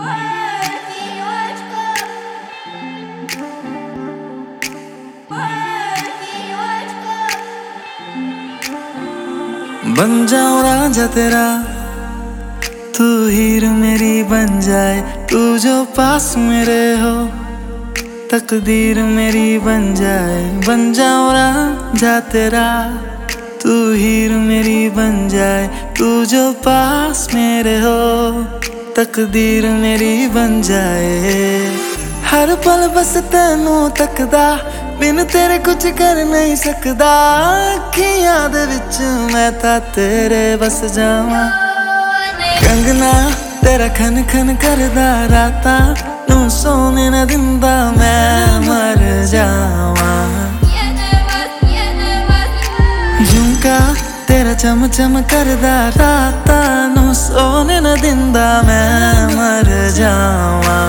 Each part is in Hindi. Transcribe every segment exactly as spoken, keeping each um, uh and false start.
बन जाऊं रांझा तेरा, तू हीर मेरी बन जाए, तू जो पास मेरे हो तकदीर मेरी बन जाए। बन जाऊं रांझा तेरा, तू हीर मेरी बन जाए, तू जो पास मेरे हो तकदीर मेरी बन जाए। हर पल बस तेनू तकदा, बिन तेरे कुछ कर नहीं सकदा। अखियां दे विच मैं तां तेरे बस जावां, कंगना तेरा खन खन करदा रातां नू सोने न दिंदा मैं मर जावां। झुमका तेरा चम चम करदा रातां नू सोने न दिंदा मैं मर जावां।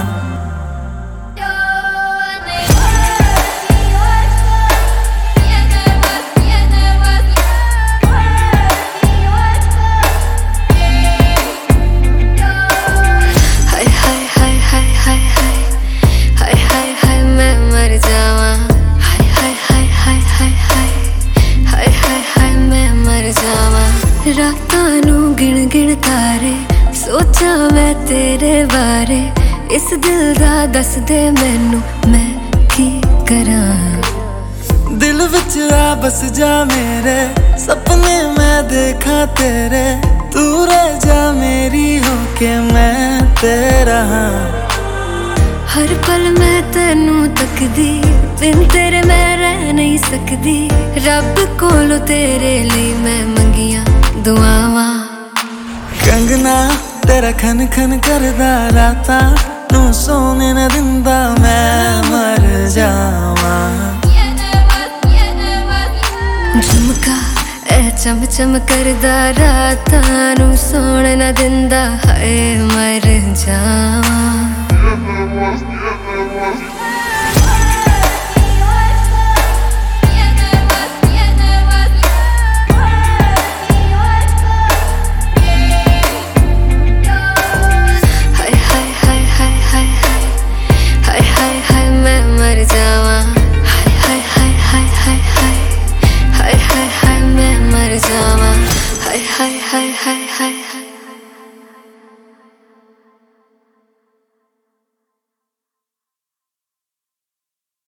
रातां नू गिण गिण तारे सोचा मैं तेरे बारे, इस दिल दा दस दे मैनू मैं की करां। दिल विच आ बस जा मेरे, सपने मैं देखा तेरे, तू रह जा मेरी होके मैं तेरा हां। हर पल मैं तेनू तकदी, बिन तेरे मैं रह नहीं सकदी। रब कोलों तेरे लिए मैं मंगियां दुआवां। कंगना तेरा खन खन करदा रातां नू सोने न दिंदा मैं मर जावां। झुमका ए चम चम करदा रातां नू सोने न दिंदा हाय मर जावां।